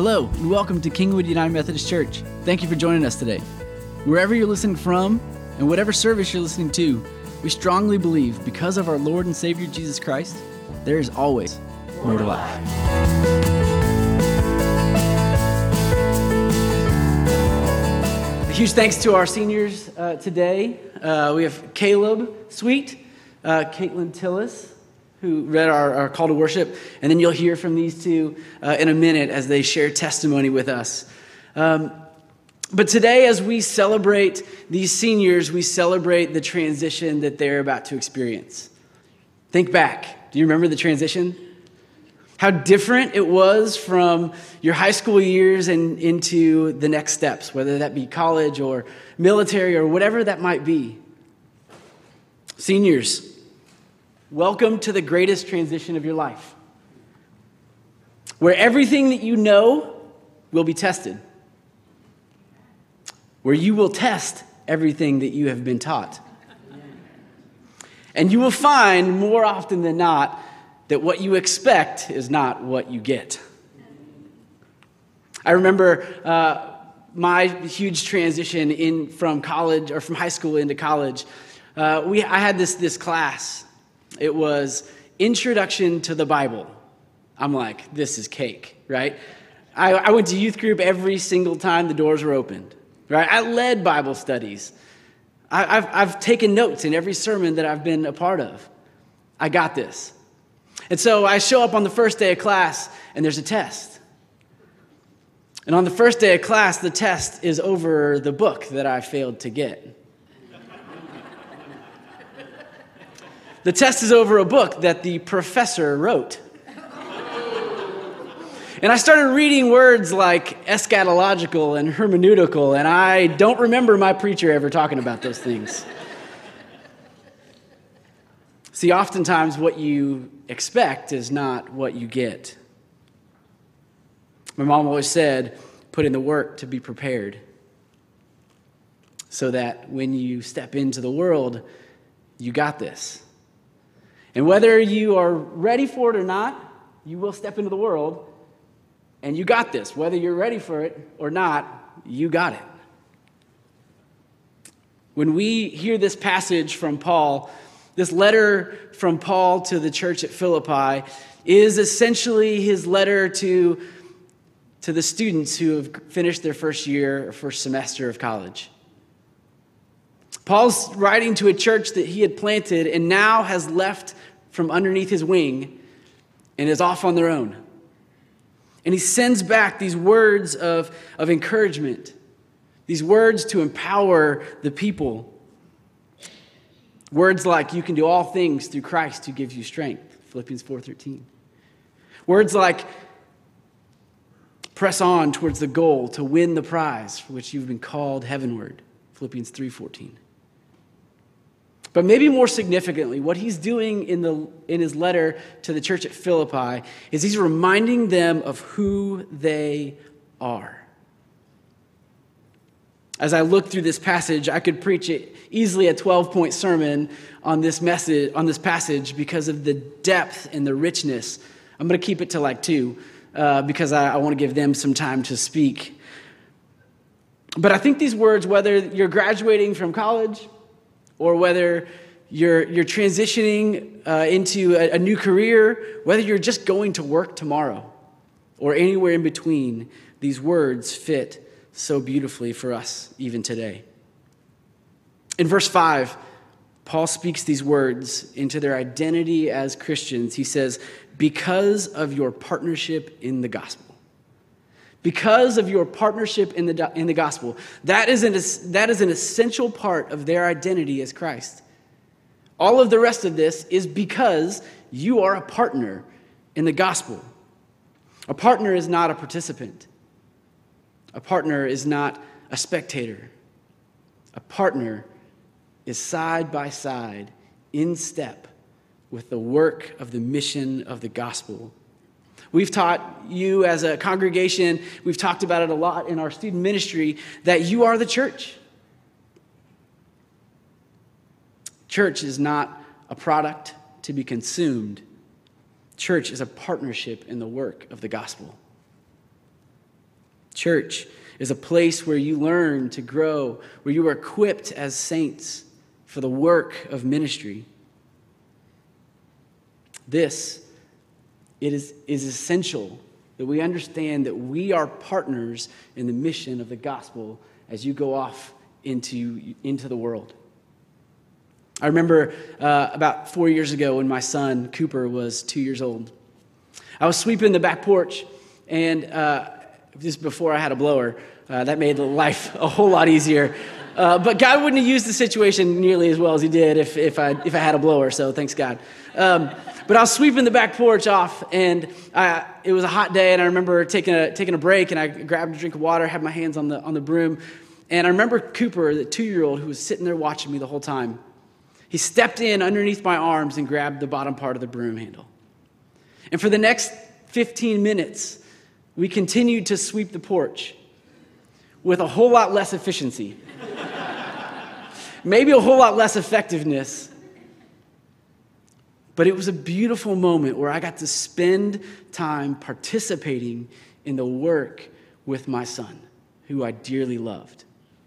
Hello, and welcome to Kingwood United Methodist Church. Thank you for joining us today. Wherever you're listening from, and whatever service you're listening to, we strongly believe because of our Lord and Savior Jesus Christ, there is always more to life. A huge thanks to our seniors today. We have Caleb Sweet, Caitlin Tillis, who read our call to worship, and then you'll hear from these two in a minute as they share testimony with us. But today, as we celebrate these seniors, we celebrate the transition that they're about to experience. Think back. Do you remember the transition? How different it was from your high school years and into the next steps, whether that be college or military or whatever that might be. Seniors, welcome to the greatest transition of your life, where everything that you know will be tested, where you will test everything that you have been taught. And you will find more often than not that what you expect is not what you get. I remember my huge transition from college, or from high school into college. I had this class. It was Introduction to the Bible. I'm like, this is cake, right? I went to youth group every single time the doors were opened, right? I led Bible studies. I've taken notes in every sermon that I've been a part of. I got this. And so I show up on the first day of class, and there's a test. And on the first day of class, the test is over the book that I failed to get. The test is over a book that the professor wrote. And I started reading words like eschatological and hermeneutical, and I don't remember my preacher ever talking about those things. See, oftentimes what you expect is not what you get. My mom always said, put in the work to be prepared, so that when you step into the world, you got this. And whether you are ready for it or not, you will step into the world, and you got this. Whether you're ready for it or not, you got it. When we hear this passage from Paul, this letter from Paul to the church at Philippi is essentially his letter to the students who have finished their first year or first semester of college. Paul's writing to a church that he had planted and now has left from underneath his wing and is off on their own. And he sends back these words of encouragement, these words to empower the people. Words like, you can do all things through Christ who gives you strength, Philippians 4:13. Words like, press on towards the goal to win the prize for which you've been called heavenward, Philippians 3:14. But maybe more significantly, what he's doing in his letter to the church at Philippi is he's reminding them of who they are. As I look through this passage, I could preach it easily a 12-point sermon on this passage because of the depth and the richness. I'm going to keep it to like 2 because I want to give them some time to speak. But I think these words, whether you're graduating from college or whether you're transitioning into a new career, whether you're just going to work tomorrow or anywhere in between, these words fit so beautifully for us even today. In verse 5, Paul speaks these words into their identity as Christians. He says, because of your partnership in the gospel. Because of your partnership in the gospel. That is an essential part of their identity as Christ. All of the rest of this is because you are a partner in the gospel. A partner is not a participant. A partner is not a spectator. A partner is side by side, in step with the work of the mission of the gospel. We've taught you as a congregation, we've talked about it a lot in our student ministry, that you are the church. Church is not a product to be consumed. Church is a partnership in the work of the gospel. Church is a place where you learn to grow, where you are equipped as saints for the work of ministry. It is essential that we understand that we are partners in the mission of the gospel as you go off into the world. I remember about 4 years ago when my son, Cooper, was 2 years old. I was sweeping the back porch, and just before I had a blower, that made life a whole lot easier. But God wouldn't have used the situation nearly as well as he did if I had a blower, so thanks God. But I was sweeping the back porch off, and it was a hot day, and I remember taking a break, and I grabbed a drink of water, had my hands on the broom, and I remember Cooper, the 2-year-old, who was sitting there watching me the whole time. He stepped in underneath my arms and grabbed the bottom part of the broom handle. And for the next 15 minutes, we continued to sweep the porch with a whole lot less efficiency. Maybe a whole lot less effectiveness. But it was a beautiful moment where I got to spend time participating in the work with my son, who I dearly loved.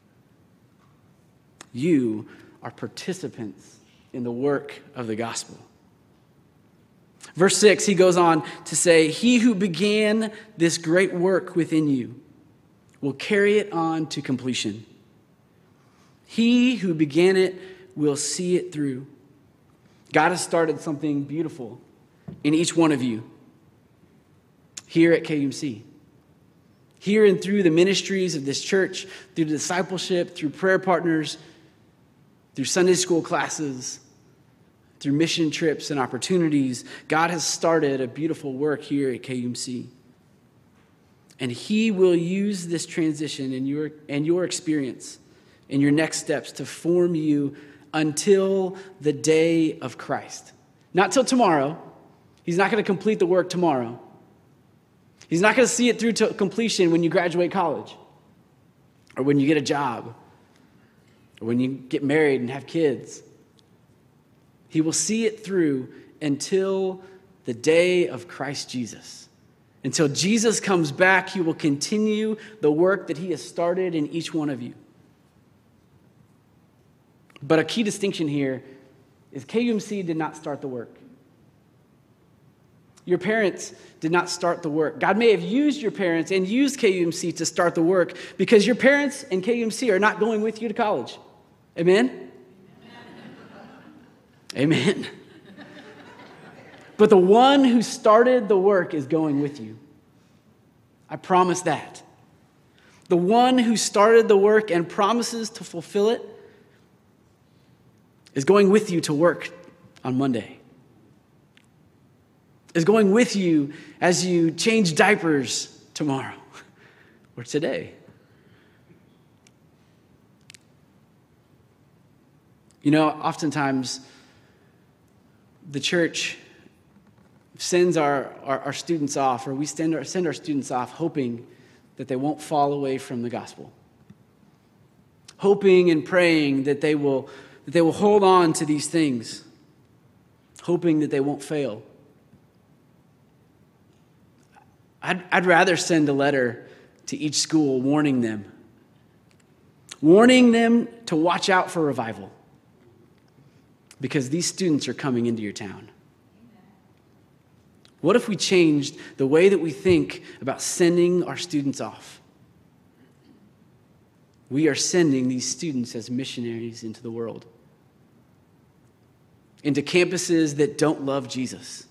You are participants in the work of the gospel. Verse 6, he goes on to say, "He who began this great work within you will carry it on to completion. He who began it will see it through." God has started something beautiful in each one of you here at KUMC. Here and through the ministries of this church, through discipleship, through prayer partners, through Sunday school classes, through mission trips and opportunities, God has started a beautiful work here at KUMC. And he will use this transition and your experience and your next steps to form you until the day of Christ. Not till tomorrow. He's not going to complete the work tomorrow. He's not going to see it through to completion when you graduate college or when you get a job or when you get married and have kids. He will see it through until the day of Christ Jesus. Until Jesus comes back, he will continue the work that he has started in each one of you. But a key distinction here is KUMC did not start the work. Your parents did not start the work. God may have used your parents and used KUMC to start the work because your parents and KUMC are not going with you to college. Amen? Amen. But the one who started the work is going with you. I promise that. The one who started the work and promises to fulfill it is going with you to work on Monday. Is going with you as you change diapers tomorrow or today. You know, oftentimes the church sends our students off, or we send our students off hoping that they won't fall away from the gospel. Hoping and praying that they will hold on to these things. Hoping that they won't fail. I'd rather send a letter to each school warning them to watch out for revival. Because these students are coming into your town. What if we changed the way that we think about sending our students off? We are sending these students as missionaries into the world. Into campuses that don't love Jesus.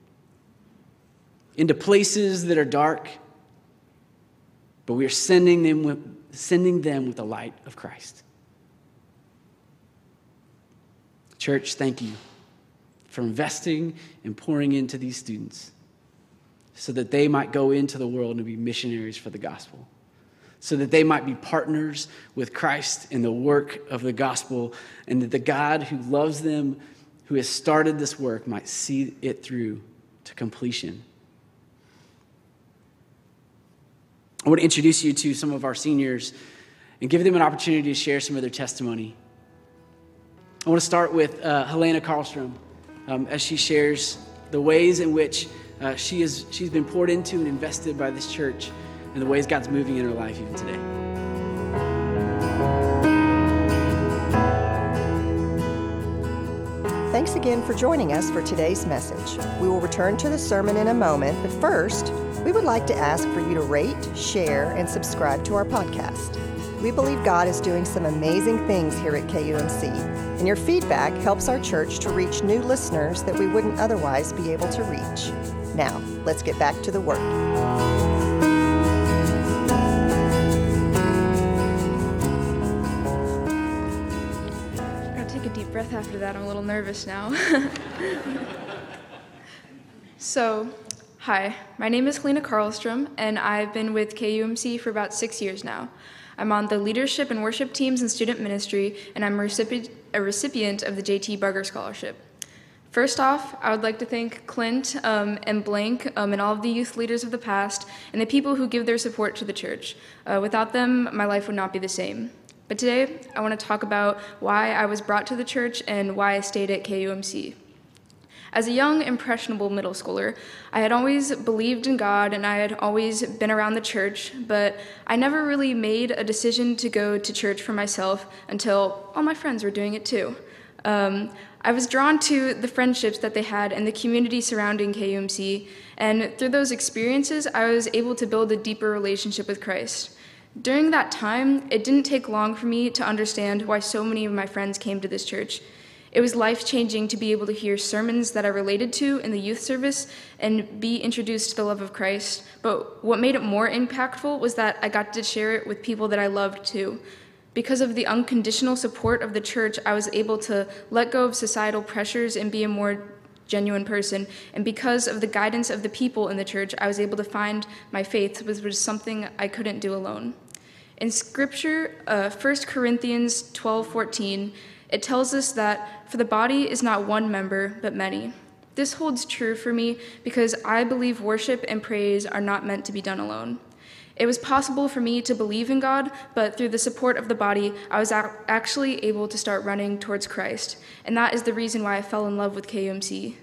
Into places that are dark. But we are sending them with the light of Christ. Church, thank you for investing and pouring into these students so that they might go into the world and be missionaries for the gospel, so that they might be partners with Christ in the work of the gospel, and that the God who loves them, who has started this work, might see it through to completion. I want to introduce you to some of our seniors and give them an opportunity to share some of their testimony. I want to start with Helena Karlstrom as she shares the ways in which she's been poured into and invested by this church and the ways God's moving in our life even today. Thanks again for joining us for today's message. We will return to the sermon in a moment, but first, we would like to ask for you to rate, share, and subscribe to our podcast. We believe God is doing some amazing things here at KUMC, and your feedback helps our church to reach new listeners that we wouldn't otherwise be able to reach. Now, let's get back to the work. Take a deep breath after that. I'm a little nervous now. So, hi, my name is Helena Karlstrom, and I've been with KUMC for about 6 years now. I'm on the leadership and worship teams and student ministry, and I'm a recipient of the J.T. Barger Scholarship. First off, I would like to thank Clint and Blank and all of the youth leaders of the past and the people who give their support to the church. Without them, my life would not be the same. But today, I want to talk about why I was brought to the church and why I stayed at KUMC. As a young, impressionable middle schooler, I had always believed in God and I had always been around the church, but I never really made a decision to go to church for myself until all my friends were doing it too. I was drawn to the friendships that they had and the community surrounding KUMC, and through those experiences, I was able to build a deeper relationship with Christ. During that time, it didn't take long for me to understand why so many of my friends came to this church. It was life-changing to be able to hear sermons that I related to in the youth service and be introduced to the love of Christ. But what made it more impactful was that I got to share it with people that I loved too. Because of the unconditional support of the church, I was able to let go of societal pressures and be a more genuine person. And because of the guidance of the people in the church, I was able to find my faith, which was something I couldn't do alone. In Scripture, 1 Corinthians 12:14, it tells us that for the body is not one member, but many. This holds true for me because I believe worship and praise are not meant to be done alone. It was possible for me to believe in God, but through the support of the body, I was actually able to start running towards Christ. And that is the reason why I fell in love with KUMC.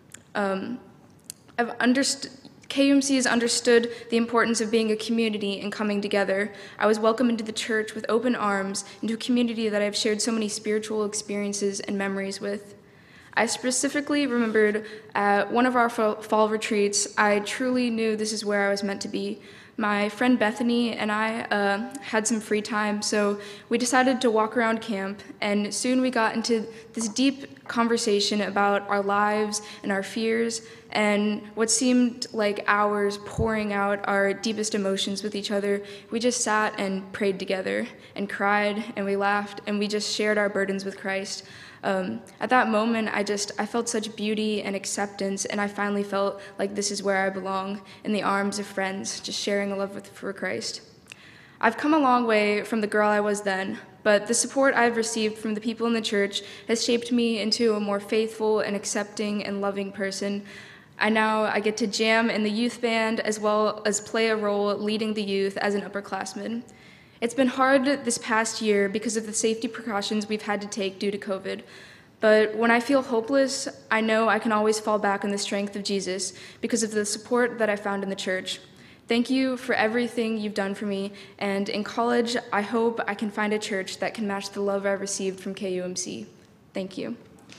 KUMC has understood the importance of being a community and coming together. I was welcomed into the church with open arms, into a community that I've shared so many spiritual experiences and memories with. I specifically remembered at one of our fall retreats, I truly knew this is where I was meant to be. My friend Bethany and I had some free time, so we decided to walk around camp, and soon we got into this deep conversation about our lives and our fears, and what seemed like hours pouring out our deepest emotions with each other. We just sat and prayed together, and cried, and we laughed, and we just shared our burdens with Christ. At that moment, I felt such beauty and acceptance, and I finally felt like this is where I belong, in the arms of friends, just sharing a love for Christ. I've come a long way from the girl I was then, but the support I've received from the people in the church has shaped me into a more faithful and accepting and loving person. I get to jam in the youth band as well as play a role leading the youth as an upperclassman. It's been hard this past year because of the safety precautions we've had to take due to COVID. But when I feel hopeless, I know I can always fall back on the strength of Jesus because of the support that I found in the church. Thank you for everything you've done for me, and in college, I hope I can find a church that can match the love I received from KUMC. Thank you.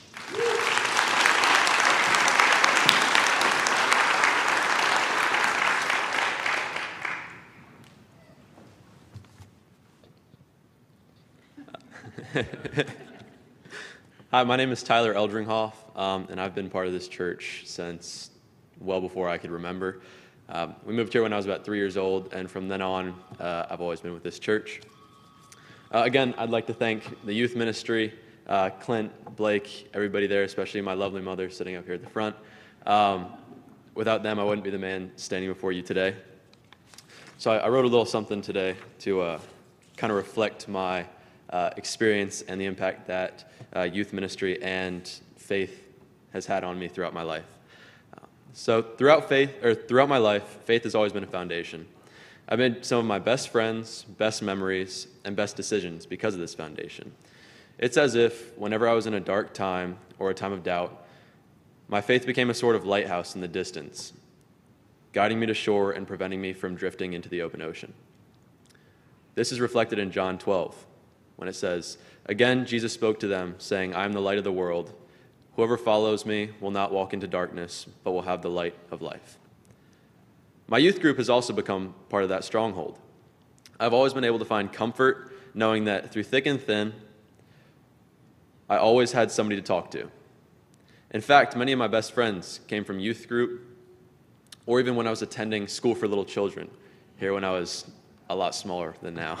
Hi, my name is Tyler Eldringhoff, and I've been part of this church since well before I could remember. We moved here when I was about 3 years old, and from then on, I've always been with this church. Again, I'd like to thank the youth ministry, Clint, Blake, everybody there, especially my lovely mother sitting up here at the front. Without them, I wouldn't be the man standing before you today. So I wrote a little something today to kind of reflect my experience and the impact that youth ministry and faith has had on me throughout my life. So throughout my life, faith has always been a foundation. I've made some of my best friends, best memories, and best decisions because of this foundation. It's as if whenever I was in a dark time or a time of doubt, my faith became a sort of lighthouse in the distance. guiding me to shore and preventing me from drifting into the open ocean. This is reflected in John 12, when it says, "Again, Jesus spoke to them, saying, I am the light of the world. Whoever follows me will not walk into darkness, but will have the light of life." My youth group has also become part of that stronghold. I've always been able to find comfort knowing that through thick and thin, I always had somebody to talk to. In fact, many of my best friends came from youth group, or even when I was attending school for little children, here when I was a lot smaller than now.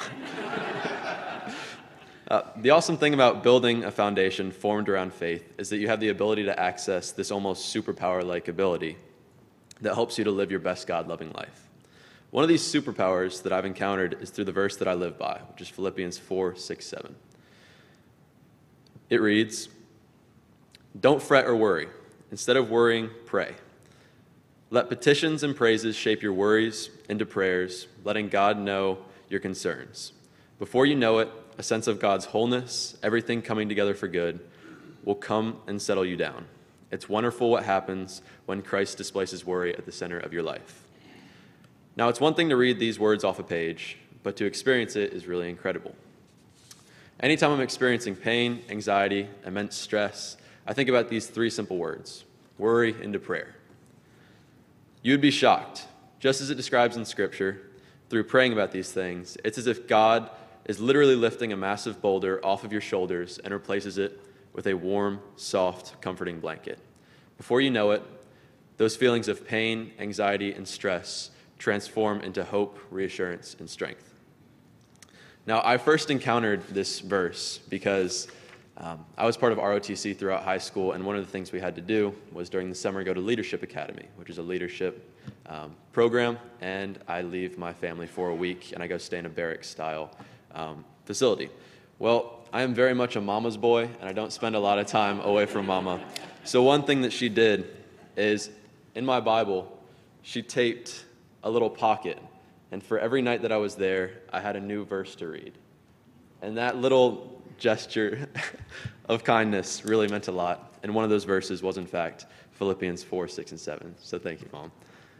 The awesome thing about building a foundation formed around faith is that you have the ability to access this almost superpower-like ability that helps you to live your best God-loving life. One of these superpowers that I've encountered is through the verse that I live by, which is Philippians 4:6-7. It reads, "Don't fret or worry. Instead of worrying, pray. Let petitions and praises shape your worries into prayers, letting God know your concerns. Before you know it, a sense of God's wholeness, everything coming together for good, will come and settle you down. It's wonderful what happens when Christ displaces worry at the center of your life." Now, it's one thing to read these words off a page, but to experience it is really incredible. Anytime I'm experiencing pain, anxiety, immense stress, I think about these three simple words: worry into prayer. You would be shocked. Just as it describes in Scripture, through praying about these things, it's as if God is literally lifting a massive boulder off of your shoulders and replaces it with a warm, soft, comforting blanket. Before you know it, those feelings of pain, anxiety, and stress transform into hope, reassurance, and strength. Now, I first encountered this verse because I was part of ROTC throughout high school, and one of the things we had to do was during the summer go to Leadership Academy, which is a leadership program, and I leave my family for a week, and I go stay in a barracks-style facility. Well, I am very much a mama's boy, and I don't spend a lot of time away from mama. So one thing that she did is, in my Bible, she taped a little pocket, and for every night that I was there, I had a new verse to read. And that little gesture of kindness really meant a lot. And one of those verses was, in fact, Philippians 4:6-7. So thank you, Mom.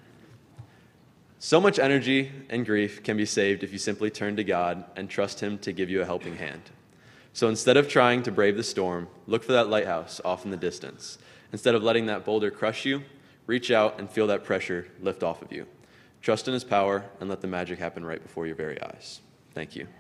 So much energy and grief can be saved if you simply turn to God and trust Him to give you a helping hand. So instead of trying to brave the storm, look for that lighthouse off in the distance. Instead of letting that boulder crush you, reach out and feel that pressure lift off of you. Trust in His power and let the magic happen right before your very eyes. Thank you.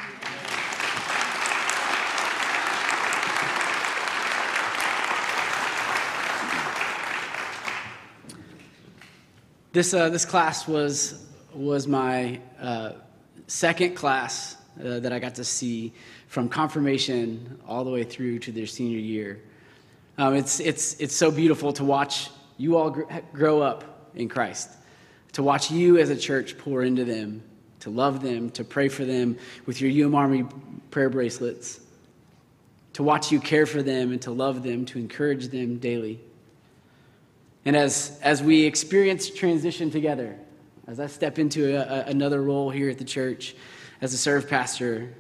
This class was my second class that I got to see from confirmation all the way through to their senior year. It's so beautiful to watch you all grow up in Christ, to watch you as a church pour into them, to love them, to pray for them with your UM Army prayer bracelets, to watch you care for them and to love them, to encourage them daily. And as we experience transition together, as I step into another role here at the church as a serve pastor,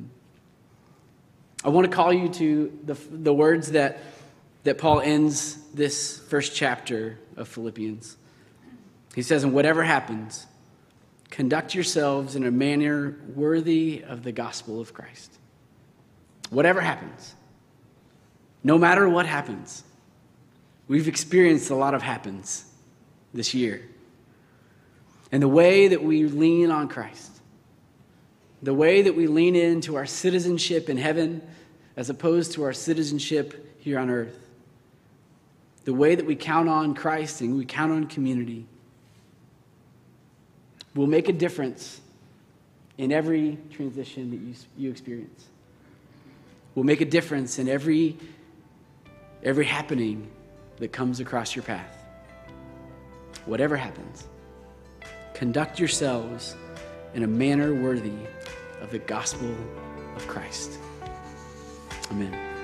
I want to call you to the words that Paul ends this first chapter of Philippians. He says, "And whatever happens, conduct yourselves in a manner worthy of the gospel of Christ." Whatever happens, no matter what happens. We've experienced a lot of happens this year. And the way that we lean on Christ, the way that we lean into our citizenship in heaven as opposed to our citizenship here on earth, the way that we count on Christ and we count on community will make a difference in every transition that you experience. Will make a difference in every happening that comes across your path. Whatever happens, conduct yourselves in a manner worthy of the gospel of Christ. Amen.